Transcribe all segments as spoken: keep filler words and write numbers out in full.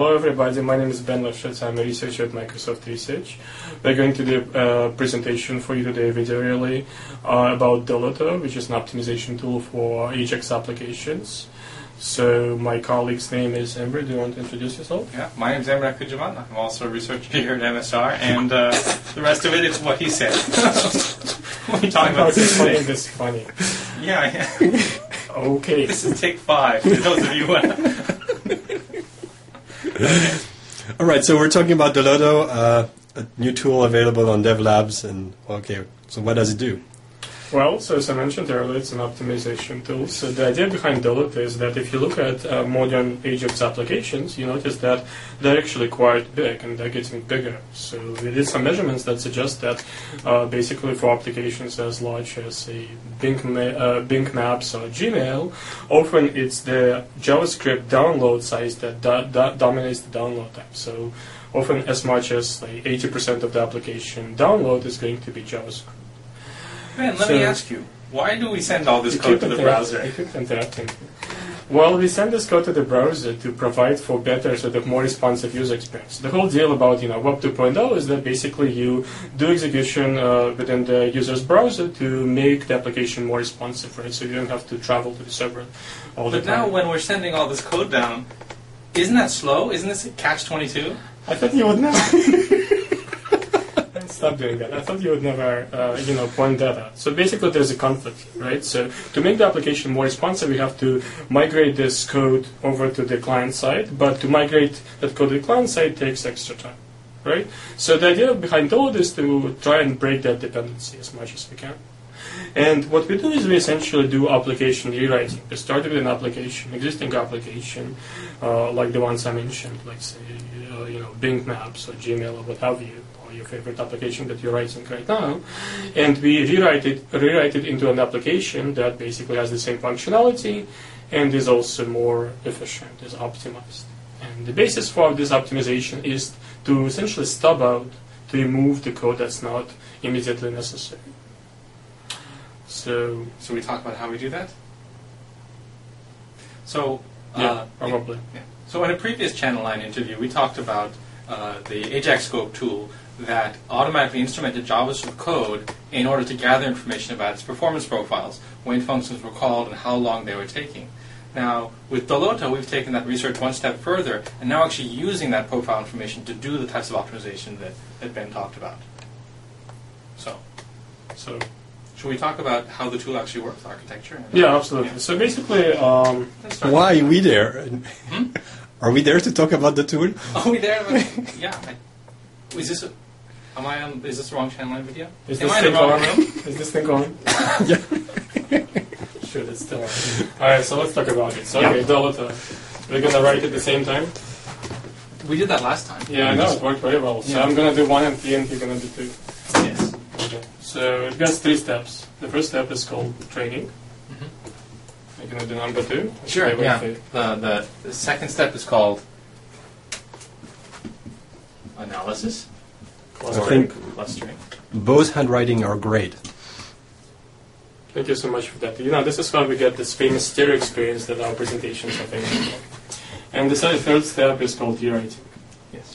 hello everybody, my name is Ben Lefschetz, I'm a researcher at Microsoft Research. We're going to do a presentation for you today, video relay, uh, about Doloto, which is an optimization tool for Ajax applications. So my colleague's name is Emre. Do you want to introduce yourself? Yeah, my name is Emre Akujaman. I'm also a researcher here at M S R, and uh, the rest of it is what he said. What are you talking about? This funny, this funny. Yeah, yeah. Okay. This is take five, for those of you who... Okay. All right, so we're talking about Doloto, uh, a new tool available on DevLabs, and okay, so what does it do? Well, so as I mentioned earlier, it's an optimization tool. So the idea behind Doloto is that if you look at uh, modern Ajax applications, you notice that they're actually quite big and they're getting bigger. So we did some measurements that suggest that uh, basically for applications as large as say Bing, Ma- uh, Bing Maps or Gmail, often it's the JavaScript download size that do- do- dominates the download time. So often as much as like eighty percent of the application download is going to be JavaScript. Ben, let so me ask you, why do we send all this you code to keep the inter- browser? You keep interrupting. Well, we send this code to the browser to provide for better, sort of more responsive user experience. The whole deal about you know Web two point oh is that basically you do execution uh, within the user's browser to make the application more responsive, right? So you don't have to travel to the server all the But time. now when we're sending all this code down, isn't that slow? Isn't this a catch twenty-two? I thought you would never. Stop doing that. I thought you would never, uh, you know, point that out. So basically, there's a conflict, right? So to make the application more responsive, we have to migrate this code over to the client side. But to migrate that code to the client side takes extra time, right? So the idea behind Doloto is to try and break that dependency as much as we can. And what we do is we essentially do application rewriting. We start with an application, existing application, uh, like the ones I mentioned, like say, uh, you know, Bing Maps or Gmail or what have you, or your favorite application that you're writing right now, and we rewrite it, rewrite it into an application that basically has the same functionality and is also more efficient, is optimized. And the basis for this optimization is to essentially stub out, to remove the code that's not immediately necessary. So, So we talk about how we do that? So, yeah, uh, probably. Yeah. So in a previous Channel nine interview, we talked about uh, the Ajax Scope tool that automatically instrumented JavaScript code in order to gather information about its performance profiles, when functions were called and how long they were taking. Now, with Doloto, we've taken that research one step further and now actually using that profile information to do the types of optimization that, that Ben talked about. So, So, should we talk about how the tool actually works, architecture? and- yeah, absolutely. Yeah. So basically, um, Let's start Why with are we there? Hmm? Are we there to talk about the tool? Are we there? Yeah. I, is this a, am I on, is this the wrong Channel nine video? is Am this I in thing the wrong on? room? Is this thing on? Yeah. Sure, it's still on. All right, so let's talk about it. So, Yeah. okay, Doloto. We're gonna write at the same time. We did that last time. Yeah, I know it worked very well. So Yeah. I'm gonna do one and three, and you're gonna do two. Yes. Okay. So it has three steps. The first step is called training. Mhm. You're gonna do number two. Sure. Okay, wait, Yeah. wait. The, the the second step is called analysis. I think Clustering. both handwriting are great. Thank you so much for that. You know, this is how we get this famous stereo experience that our presentations are famous for. And the third third step is called rewriting. Yes.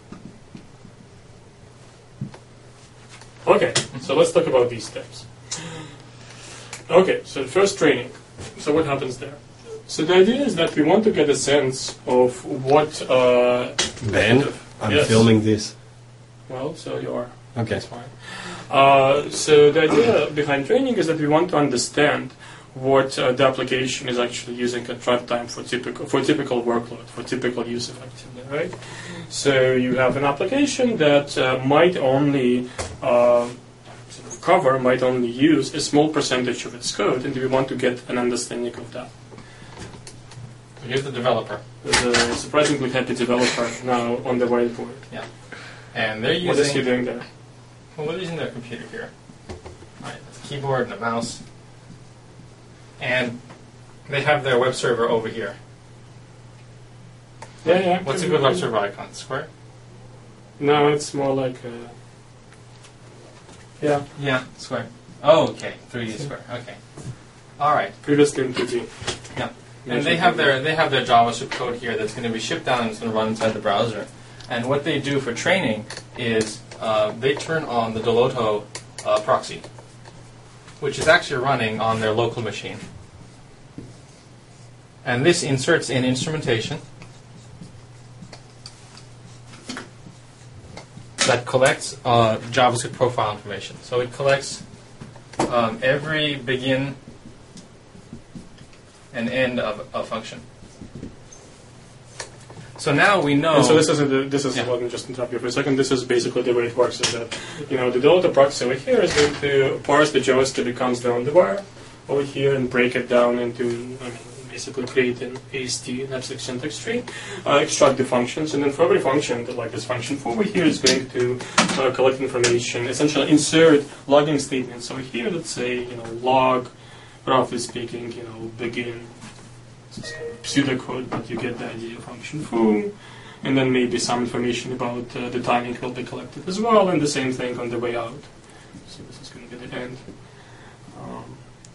Okay, so let's talk about these steps. Okay, so first training. So what happens there? So the idea is that we want to get a sense of what... Uh, Ben, I'm Yes. filming this. well, so you are. Okay. That's fine. Uh, so the idea behind training is that we want to understand what uh, the application is actually using at runtime for typical for typical workload, for typical use effectively, right? So you have an application that uh, might only uh, sort of cover, might only use a small percentage of its code, and we want to get an understanding of that. So here's the developer, There's a surprisingly happy developer now on the whiteboard. and they're What is he using. doing there? Well, we're using their computer here. Right, a keyboard and a mouse, and they have their web server over here. Yeah, yeah. What's a good web server icon? Square? No, it's more like a, yeah, Yeah, square. Oh, okay. three D square. Okay. All right. previously in two D. And they have their they have their JavaScript code here that's going to be shipped down and it's going to run inside the browser. And what they do for training is uh, they turn on the Doloto uh, proxy, which is actually running on their local machine. And this inserts in instrumentation that collects uh, JavaScript profile information. So it collects um, every begin and end of a function. So now we know. And so this is a, this is Yeah. let me just interrupt you for a second. This is basically the way it works. Is that you know the Doloto proxy over here is going to parse the JavaScript that comes down the wire over here and break it down into I mean basically create an A S T, an abstract syntax tree, uh, extract the functions, and then for every function, like this function over here, is going to uh, collect information, essentially insert logging statements over here. Let's say you know log, roughly speaking, you know begin. This is kind of pseudocode, but you get the idea. Function foo, and then maybe some information about uh, the timing will be collected as well, and the same thing on the way out. So this is going to be the end. Um,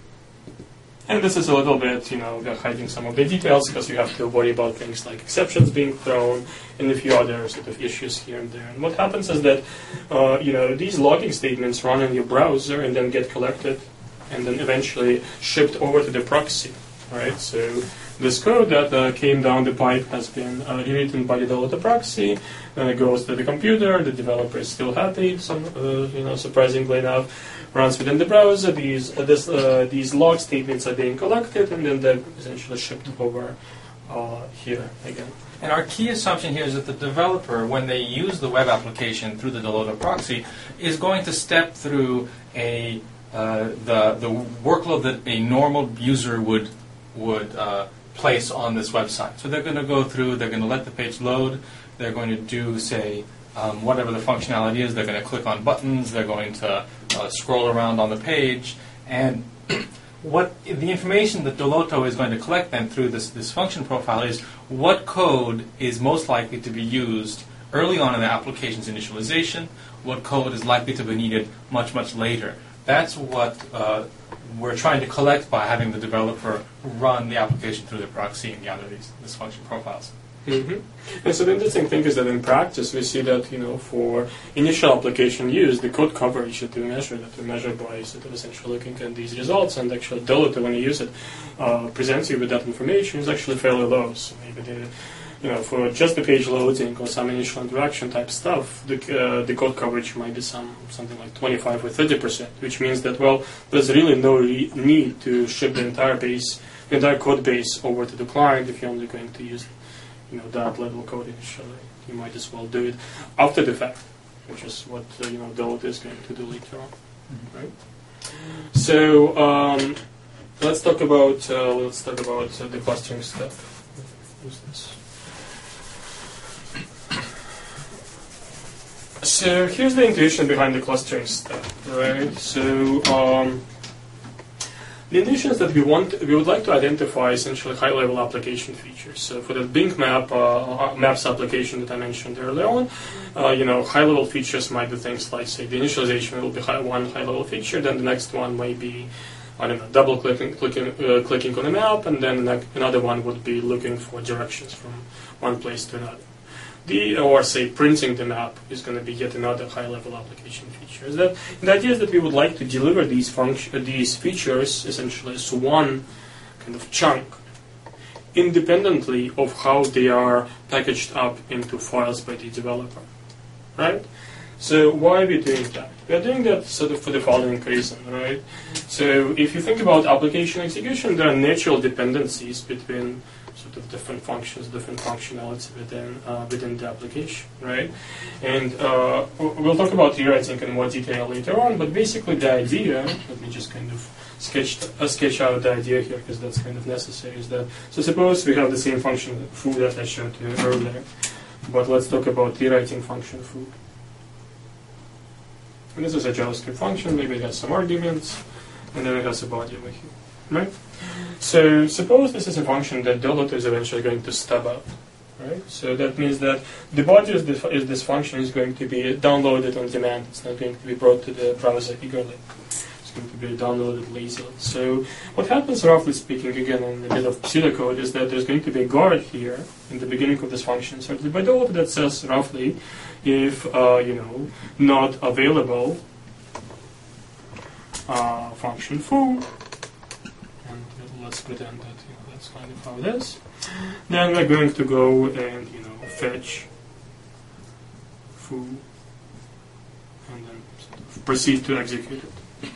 and this is a little bit, you know, we're hiding some of the details because you have to worry about things like exceptions being thrown and a few other sort of issues here and there. And what happens is that, uh, you know, these logging statements run in your browser and then get collected and then eventually shipped over to the proxy, right? So this code that uh, came down the pipe has been uh, rewritten by the Doloto proxy, then it goes to the computer, the developer is still happy, some, uh, you know, surprisingly enough, runs within the browser, these, uh, this, uh, these log statements are being collected, and then they're essentially shipped over uh, here again. And our key assumption here is that the developer, when they use the web application through the Doloto proxy, is going to step through a uh, the the workload that a normal user would would uh, place on this website. So they're going to go through, they're going to let the page load, they're going to do, say, um, whatever the functionality is, they're going to click on buttons, they're going to uh, scroll around on the page, and what the information that Doloto is going to collect then through this, this function profile is what code is most likely to be used early on in the application's initialization, what code is likely to be needed much, much later. That's what uh, we're trying to collect by having the developer run the application through the proxy and gather these, these function profiles. Mm-hmm. And so the interesting thing is that in practice we see that you know for initial application use the code coverage that we measure that we measure by sort of essentially looking at these results, and actually Doloto when you use it uh, presents you with that information is actually fairly low. So maybe the you know for just the page loading or some initial interaction type stuff, the uh, the code coverage might be some something like twenty-five or thirty percent, which means that well there's really no re- need to ship the entire base, the entire code base over to the client if you're only going to use you know that level code initially. You might as well do it after the fact, which is what uh, you know Doloto is going to do later on, mm-hmm. right? So um, let's talk about uh, let's talk about uh, the clustering stuff. Who's this? So here's the intuition behind the clustering stuff, right? So um, the intuition is that we want, we would like to identify essentially high-level application features. So for the Bing Map uh, Maps application that I mentioned earlier on, uh, you know, high-level features might be things like, say, the initialization will be high, one high-level feature, then the next one might be, I don't know, double-clicking, clicking, uh, clicking on a map, and then another one would be looking for directions from one place to another. The, or say printing the map is going to be yet another high-level application feature. Is that the idea is that we would like to deliver these function, these features essentially as one kind of chunk, independently of how they are packaged up into files by the developer, right? So why are we doing that? We are doing that sort of for the following reason, right? So if you think about application execution, there are natural dependencies between sort of different functions, different functionality within uh, within the application, right? And uh, we'll talk about rewriting in more detail later on. But basically, the idea, let me just kind of sketch uh, sketch out the idea here because that's kind of necessary. Is that so? Suppose we have the same function foo that I showed you earlier, but let's talk about rewriting function foo. And this is a JavaScript function. Maybe it has some arguments, and then it has a body over here, right? So suppose this is a function that Doloto is eventually going to stub out, right? So that means that the body of this, is this function is going to be downloaded on demand. It's not going to be brought to the browser eagerly. It's going to be downloaded lazily. So what happens, roughly speaking, again in a bit of pseudocode, is that there's going to be a guard here in the beginning of this function, certainly by default, that says roughly if uh, you know not available uh, function foo, and let's pretend that you know, that's kind of how it is. Then we're going to go and you know fetch foo, and then sort of proceed to execute it.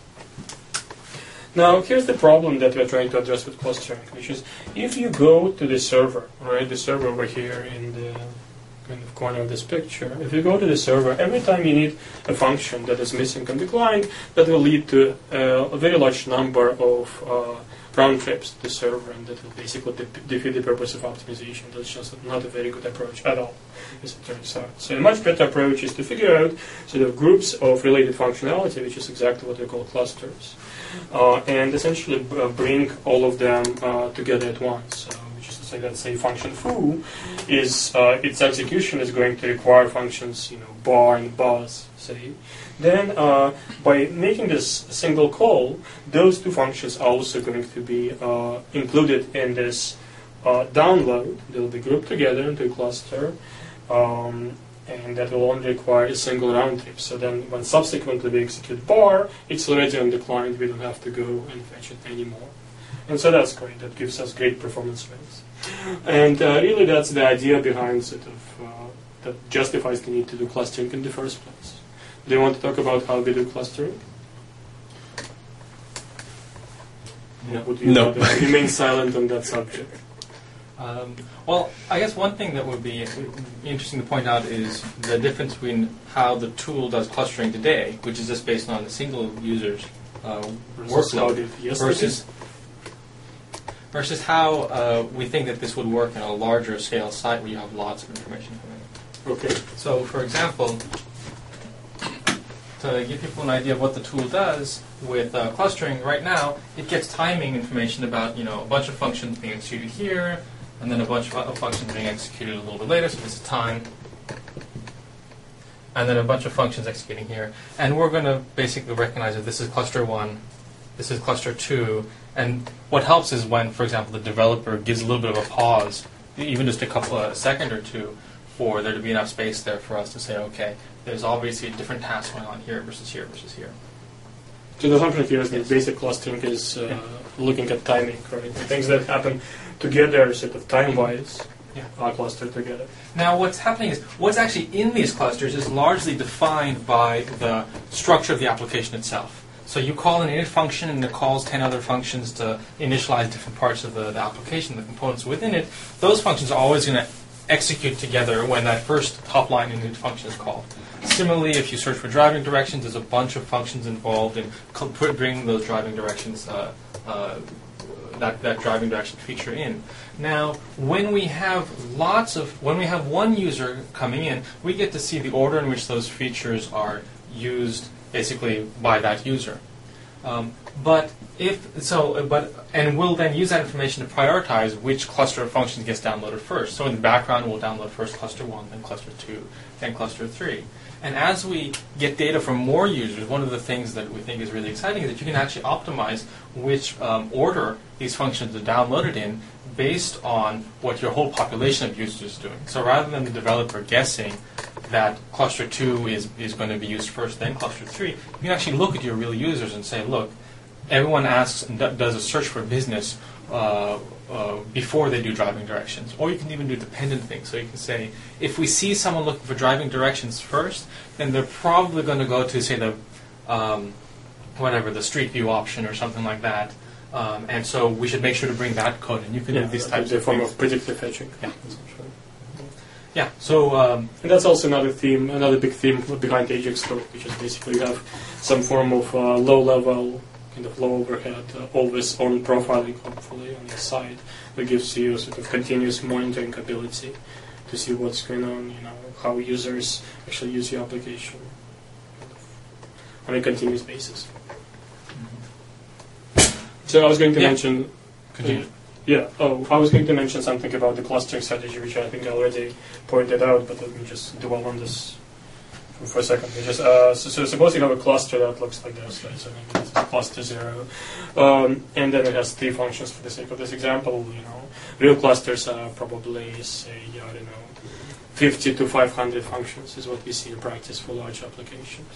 Now, here's the problem that we're trying to address with clustering, which is if you go to the server, right, the server over here in the kind of corner of this picture, if you go to the server, every time you need a function that is missing on the client, that will lead to uh, a very large number of uh, round trips to the server, and that will basically de defeat the purpose of optimization. That's just not a very good approach at all, as it turns out. So a much better approach is to figure out sort of groups of related functionality, which is exactly what we call clusters, uh, and essentially b uh, bring all of them uh, together at once. So, which is to say that, say, function foo is uh, its execution is going to require functions, you know, bar and buzz, say. Then, uh, by making this single call, those two functions are also going to be uh, included in this uh, download. They will be grouped together into a cluster, um, and that will only require a single round trip. So then, when subsequently we execute bar, it's already on the client. We don't have to go and fetch it anymore. And so that's great. That gives us great performance space. And uh, really, that's the idea behind sort of uh, that justifies the need to do clustering in the first place. Do you want to talk about how we do clustering? No. Would you No. rather remain silent on that subject? Um, well, I guess one thing that would be interesting to point out is the difference between how the tool does clustering today, which is just based on a single user's uh, Versus how workload, did yesterday? versus versus how uh, we think that this would work in a larger scale site where you have lots of information coming in. Okay. So, for example, to give people an idea of what the tool does with uh, clustering, right now it gets timing information about you know a bunch of functions being executed here, and then a bunch of uh, functions being executed a little bit later, so this is time, and then a bunch of functions executing here, and we're going to basically recognize that this is cluster one, this is cluster two, and what helps is when, for example, the developer gives a little bit of a pause, even just a couple of a second or two, for there to be enough space there for us to say, okay, there's obviously a different task going on here versus here versus here. So the assumption here is that Yes. basic clustering is uh, Yeah. looking at timing, right? The things that happen together, sort of time-wise, Yeah. are clustered together. Now, what's happening is what's actually in these clusters is largely defined by the structure of the application itself. So you call an init function, and it calls ten other functions to initialize different parts of the, the application, the components within it. Those functions are always going to execute together when that first top-line init function is called. Similarly, if you search for driving directions, there's a bunch of functions involved in co- put- bringing those driving directions, uh, uh, that, that driving direction feature in. Now, when we have lots of, when we have one user coming in, we get to see the order in which those features are used, basically by that user. Um, but if so, but and we'll then use that information to prioritize which cluster of functions gets downloaded first. So in the background, we'll download first cluster one, then cluster two, then cluster three. And as we get data from more users, one of the things that we think is really exciting is that you can actually optimize which um, order these functions are downloaded in based on what your whole population of users is doing. So rather than the developer guessing that cluster two is, is going to be used first, then cluster three, you can actually look at your real users and say, look, everyone asks and d- does a search for business uh, uh, before they do driving directions. Or you can even do dependent things. So you can say, if we see someone looking for driving directions first, then they're probably going to go to, say, the um, whatever, the Street View option or something like that. Um, and so we should make sure to bring that code in. You can Yeah, do these that types is a of form things. of predictive fetching. Yeah. essentially. Yeah, so um, And that's also another theme, another big theme behind Ajax Scope, which is basically you have some form of uh, low-level, kind of low overhead, uh, always on profiling, hopefully, on the side that gives you sort of continuous monitoring ability to see what's going on, you know, how users actually use your application on a continuous basis. So I was going to Yeah. mention. continue. Yeah. Oh, I was going to mention something about the clustering strategy, which I think I already pointed out, but let me just dwell on this for a second. We just uh, so, so suppose you have a cluster that looks like this, right? So maybe this is cluster zero, um, and then it has three functions for the sake of this example. You know, real clusters are probably say I don't know, fifty to five hundred functions is what we see in practice for large applications.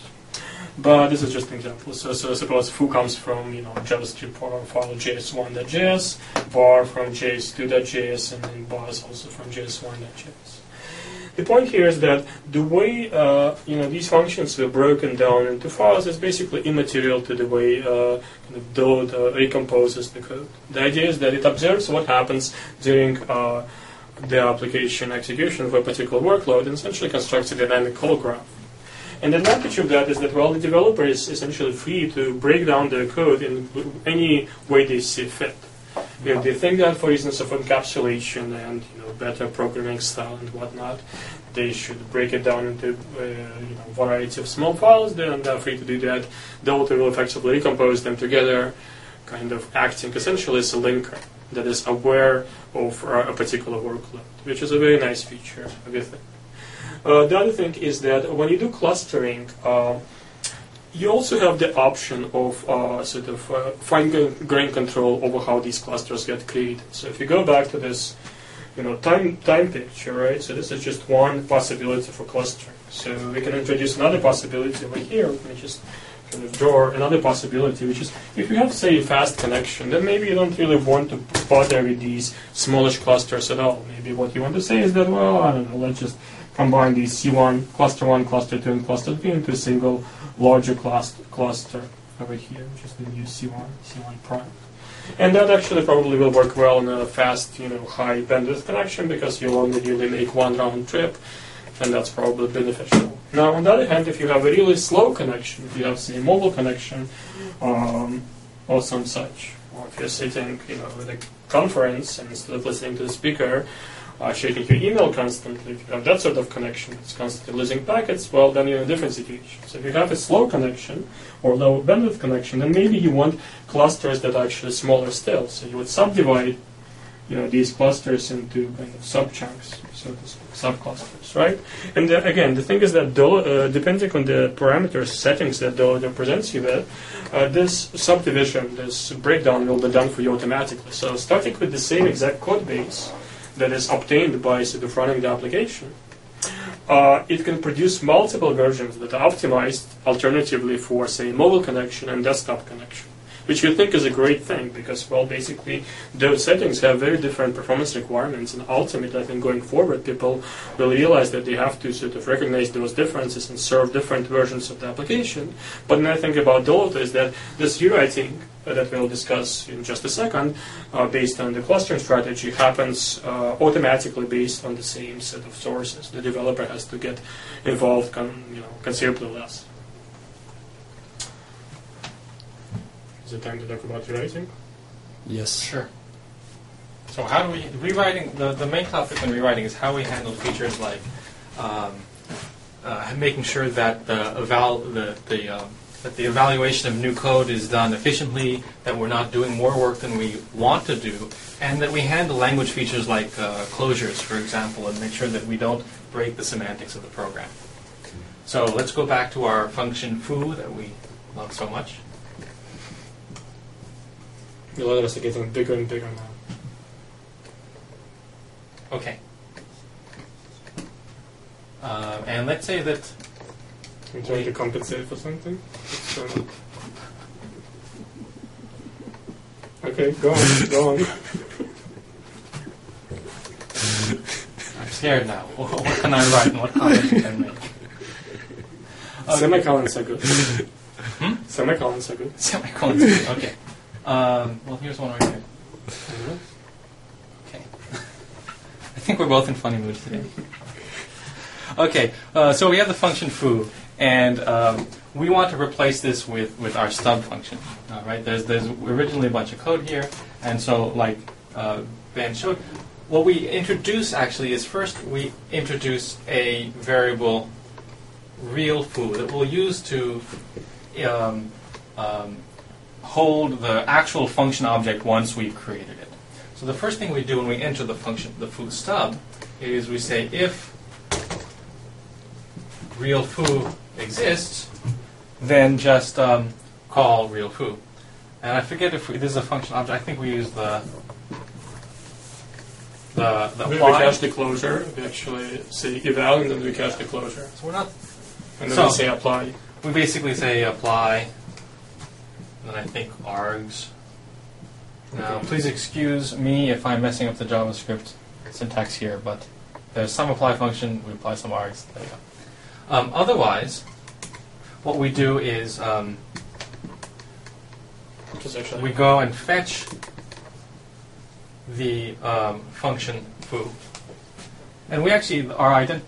But this is just an example. So, so suppose foo comes from you know JavaScript file J S one dot J S, var from J S two dot J S, and then bar is also from J S one dot J S. The point here is that the way uh, you know these functions were broken down into files is basically immaterial to the way uh, kind of Dot uh, recomposes the code. The idea is that it observes what happens during uh, the application execution of a particular workload and essentially constructs a dynamic call graph. And the advantage of that is that, well, the developer is essentially free to break down their code in any way they see fit. If they think that, for reasons of encapsulation and you know better programming style and whatnot, they should break it down into uh, you know variety of small files, then they're free to do that. Dot will effectively recompose them together, kind of acting essentially as a linker that is aware of uh, a particular workload, which is a very nice feature of the thing. Uh, the other thing is that when you do clustering, uh, you also have the option of uh, sort of uh, fine-grained control over how these clusters get created. So if you go back to this, you know, time time picture, right? So this is just one possibility for clustering. So we can introduce another possibility over here. Let me just kind of draw another possibility, which is if you have, say, a fast connection, then maybe you don't really want to bother with these smallish clusters at all. Maybe what you want to say is that, well, I don't know, let's just combine these C one, cluster one, cluster two, and cluster three into a single larger class, cluster over here, which is the new C one, C one prime. And that actually probably will work well in a fast, you know, high bandwidth connection because you'll only really make one round trip, and that's probably beneficial. Now, on the other hand, if you have a really slow connection, if you have, say, a mobile connection, um, or some such, or if you're sitting, you know, at a conference and instead of listening to the speaker, Uh, checking your email constantly, if you have that sort of connection, it's constantly losing packets, well, then you're in a different situation. So if you have a slow connection or low bandwidth connection, then maybe you want clusters that are actually smaller still. So you would subdivide, you know, these clusters into kind of sub-chunks, so to speak, sub-clusters, right? And the, again, the thing is that do, uh, depending on the parameters settings that Dota presents you with, uh, this subdivision, this breakdown will be done for you automatically. So starting with the same exact code base that is obtained by sort of running the application, uh, it can produce multiple versions that are optimized alternatively for, say, mobile connection and desktop connection, which you think is a great thing because, well, basically those settings have very different performance requirements, and ultimately, I think going forward, people will realize that they have to sort of recognize those differences and serve different versions of the application. But when I think about Dota is that this rewriting uh, that we'll discuss in just a second, uh, based on the clustering strategy, happens uh, automatically based on the same set of sources. The developer has to get involved con- you know, considerably less. Is it time to talk about rewriting? Yes. Sure. So how do we, rewriting, the, the main topic in rewriting is how we handle features like um, uh, making sure that the, eval, the, the, uh, that the evaluation of new code is done efficiently, that we're not doing more work than we want to do, and that we handle language features like uh, closures, for example, and make sure that we don't break the semantics of the program. So let's go back to our function foo that we love so much. The letters are getting bigger and bigger now. Okay. Uh, and let's say that I'm trying to compensate for something. So okay, go on, go on. I'm scared now. What can I write and what comments can I make? Okay. Semicolons are good. Hmm? Semicolons are good. Semicolons are good, okay. Um, well, here's one right here. Okay. I think we're both in funny moods today. Okay, uh, so we have the function foo, and um, we want to replace this with, with our stub function. All right, there's there's originally a bunch of code here, and so like uh, Ben showed, what we introduce actually is first we introduce a variable real foo that we'll use to um, um, hold the actual function object once we've created it. So the first thing we do when we enter the function, the foo stub, is we say if real foo exists, then just um, call real foo. And I forget if we, this is a function object. I think we use the the the We, we apply. cache the closure. We actually say eval, and then we cache the closure, So we're not. and then So- we say apply. We basically say apply. Then I think args. Now, Okay. please excuse me if I'm messing up the JavaScript syntax here, but there's some apply function. We apply some args. There you go. Um, otherwise, what we do is um, Which is actually we go and fetch the um, function foo, and we actually are ident.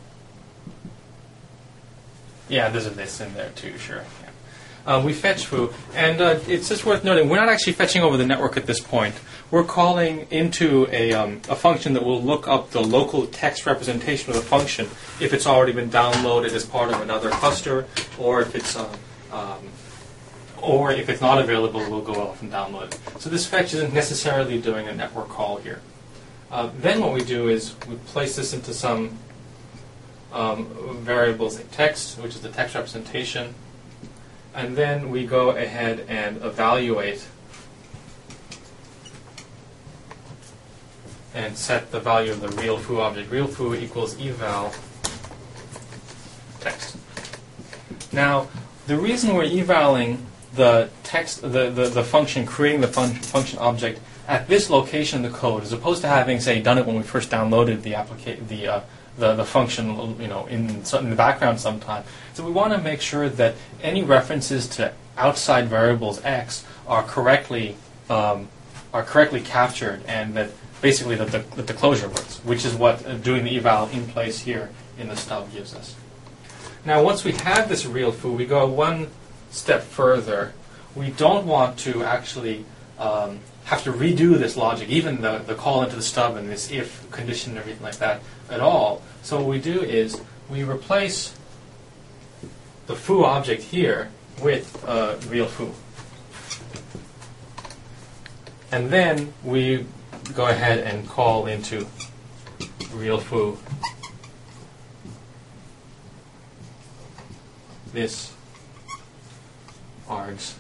Yeah, there's a this in there too. Sure. Yeah. Uh, we fetch foo, and uh, it's just worth noting we're not actually fetching over the network at this point. We're calling into a um, a function that will look up the local text representation of the function if it's already been downloaded as part of another cluster, or if it's um, um, or if it's not available, we'll go off and download it. So this fetch isn't necessarily doing a network call here. Uh, then what we do is we place this into some um, variables like text, which is the text representation, and then we go ahead and evaluate and set the value of the real foo object. Real foo equals eval text. Now, the reason we're evaling the text, the, the, the function, creating the fun, function object at this location in the code, as opposed to having, say, done it when we first downloaded the applica- the, uh, the the function, you know, in, in the background sometime. So we want to make sure that any references to outside variables x are correctly um, are correctly captured, and that basically that the, that the closure works, which is what uh, doing the eval in place here in the stub gives us. Now, once we have this real foo, we go one step further. We don't want to actually um, have to redo this logic, even the, the call into the stub and this if condition and everything like that at all. So what we do is we replace the foo object here with uh, real foo. And then we go ahead and call into real foo this args,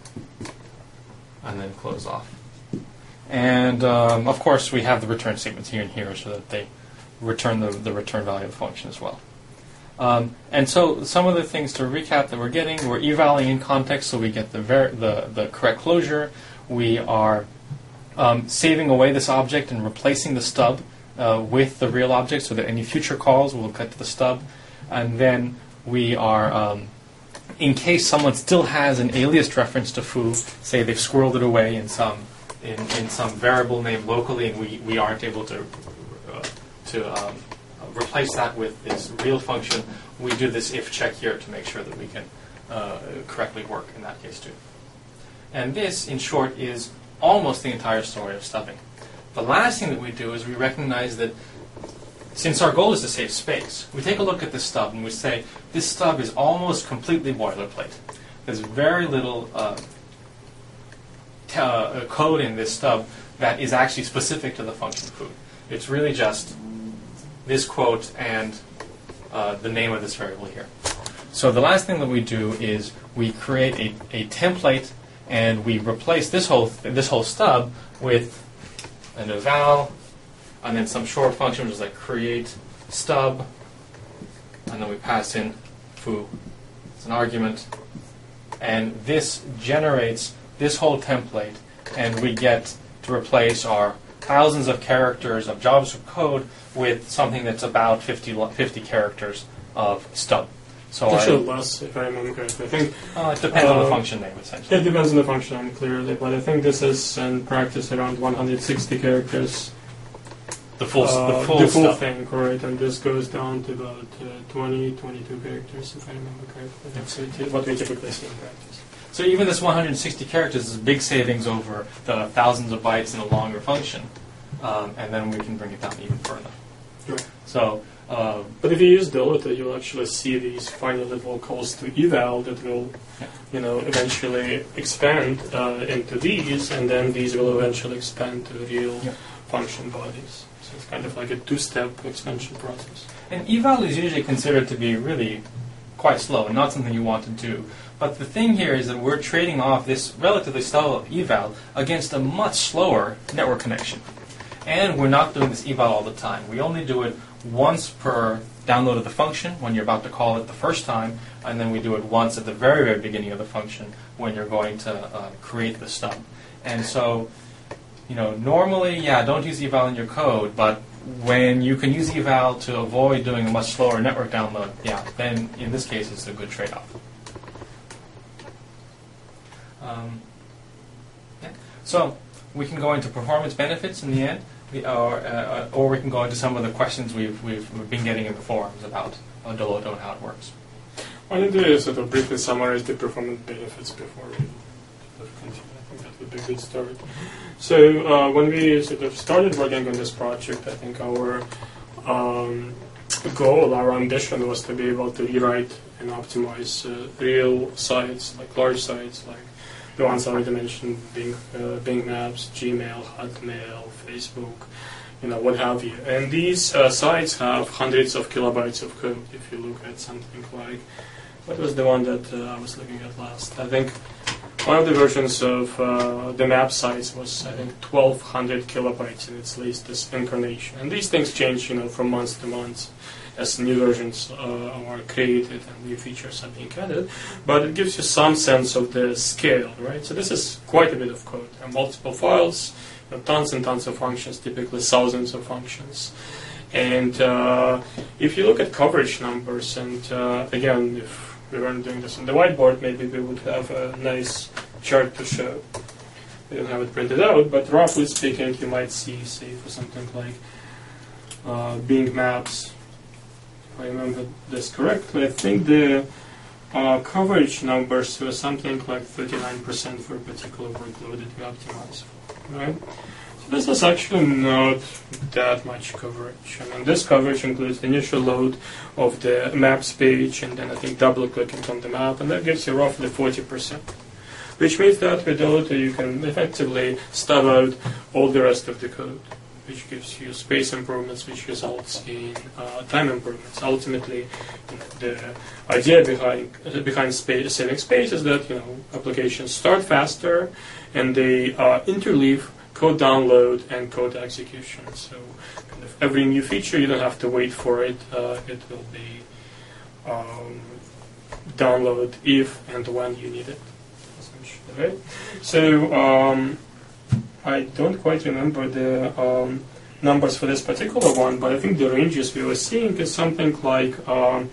and then close off. And um, of course, we have the return statements here and here so that they return the, the return value of the function as well. Um, and so some of the things to recap that we're getting, we're evaluating in context so we get the, ver- the, the correct closure. We are um, saving away this object and replacing the stub uh, with the real object so that any future calls will cut to the stub. And then we are, um, in case someone still has an aliased reference to foo, say they've squirreled it away in some in, in some variable named locally, and we, we aren't able to uh, to um, replace that with this real function, we do this if check here to make sure that we can uh, correctly work in that case too. And this, in short, is almost the entire story of stubbing. The last thing that we do is we recognize that since our goal is to save space, we take a look at this stub and we say, this stub is almost completely boilerplate. There's very little uh, t- uh, code in this stub that is actually specific to the function foo. It's really just this quote and uh, the name of this variable here. So the last thing that we do is we create a, a template and we replace this whole th- this whole stub with an eval, and then some short function which is like create stub, and then we pass in foo. It's an argument, and this generates this whole template, and we get to replace our thousands of characters of JavaScript code with something that's about fifty, fifty characters of stub. So actually our, less, if I remember correctly. I think uh, it depends on the uh, function name, essentially. it depends on the function clearly, but I think this is in practice around one hundred sixty characters. The full, Uh, the full, the full stuff. thing, correct, and this goes down to about uh, twenty, twenty-two characters, if I remember correctly. That's it, what we typically see in practice. So even this one hundred sixty characters is a big savings over the thousands of bytes in a longer function, um, and then we can bring it down even further. Right. So, uh, But if you use delta, you'll actually see these funny little calls to eval that will, Yeah. you know, eventually expand uh, into these, and then these will eventually expand to real Yeah. function bodies. So it's kind of like a two-step expansion process. and eval is usually considered to be really quite slow and not something you want to do. But the thing here is that we're trading off this relatively slow eval against a much slower network connection. And we're not doing this eval all the time. We only do it once per download of the function when you're about to call it the first time, and then we do it once at the very, very beginning of the function when you're going to uh, create the stub. And so, you know, normally, yeah, don't use eval in your code, but when you can use eval to avoid doing a much slower network download, yeah, then in this case it's a good trade-off. Um, yeah. So we can go into performance benefits in the end. We, or, uh, or we can go into some of the questions we've, we've, we've been getting in the forums about uh, Doloto and how it works. I need to sort of briefly summarize the performance benefits before we sort of continue. I think that would be a good start. So uh, when we sort of started working on this project, I think our um, goal, our ambition was to be able to rewrite and optimize uh, real sites, like large sites, like the ones I already mentioned, Bing, uh, Bing Maps, Gmail, Hotmail, Facebook, you know, what have you. And these uh, sites have hundreds of kilobytes of code. If you look at something like, what was the one that uh, I was looking at last? I think one of the versions of uh, the map sites was, I think, twelve hundred kilobytes in its latest incarnation. And these things change, you know, from month to month as new versions uh, are created and new features are being added, but it gives you some sense of the scale, right? So this is quite a bit of code. There are multiple files, you know, tons and tons of functions, typically thousands of functions. And uh, if you look at coverage numbers, and uh, again, if we weren't doing this on the whiteboard, maybe we would have a nice chart to show. We don't have it printed out, but roughly speaking, you might see, say, for something like uh, Bing Maps, if I remember this correctly, I think the uh, coverage numbers were something like thirty-nine percent for a particular workload that we optimize for, right? So this is actually not that much coverage. I mean, this coverage includes the initial load of the maps page, and then I think double-clicking on the map, and that gives you roughly forty percent. Which means that with Doloto you can effectively stub out all the rest of the code, which gives you space improvements, which results in uh, time improvements. Ultimately, you know, the idea behind uh, behind space, saving space is that, you know, applications start faster and they uh, interleave code download and code execution. So kind of every new feature, you don't have to wait for it. Uh, it will be um, download if and when you need it. Right? So um, I don't quite remember the um, numbers for this particular one, but I think the ranges we were seeing is something like um,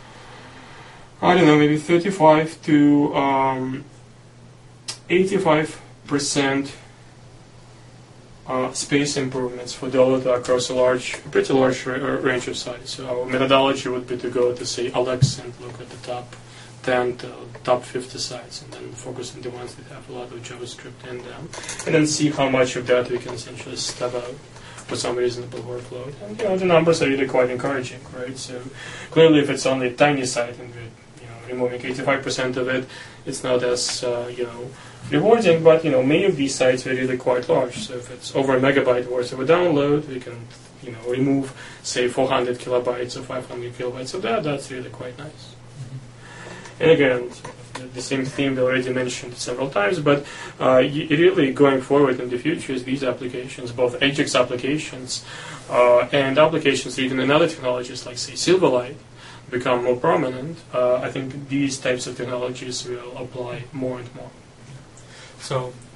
I don't know, maybe thirty-five to um, eighty-five percent uh, space improvements for Doloto across a large, pretty large ra- range of sites. So our methodology would be to go to say Alex and look at the top ten to top fifty sites, and then focus on the ones that have a lot of JavaScript in them, and then see how much of that we can essentially stub out for some reasonable workload. And you know, the numbers are really quite encouraging, right? So clearly, if it's only a tiny site and we're you know removing eighty-five percent of it, it's not as uh, you know rewarding. But you know, many of these sites are really quite large. So if it's over a megabyte worth of a download, we can you know remove say four hundred kilobytes or five hundred kilobytes of that. That's really quite nice. And again, the same theme we already mentioned several times, but uh, really going forward in the future is these applications, both Ajax applications uh, and applications written in other technologies like, say, Silverlight, become more prominent. Uh, I think these types of technologies will apply more and more. So